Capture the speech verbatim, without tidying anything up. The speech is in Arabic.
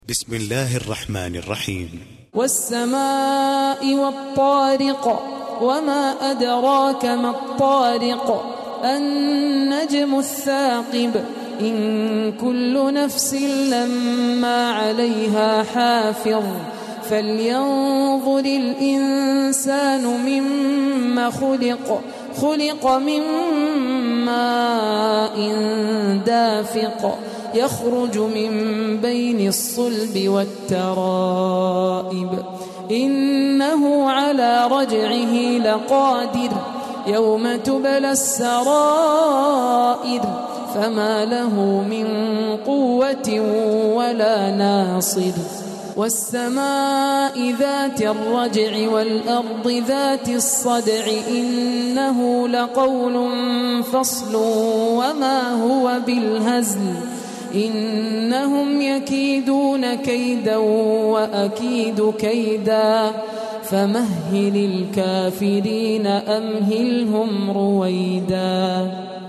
بسم الله الرحمن الرحيم. والسماء والطارق وما أدراك ما الطارق النجم الثاقب إن كل نفس لما عليها حافظ فلينظر الإنسان مما خلق خلق من ماء دافق يخرج من بين الصلب والترائب إنه على رجعه لقادر يوم تبلى السرائر فما له من قوة ولا ناصر والسماء ذات الرجع والأرض ذات الصدع إنه لقول فصل وما هو بالهزل إنهم يكيدون كيدا وأكيد كيدا فمهل الكافرين أمهلهم رويدا.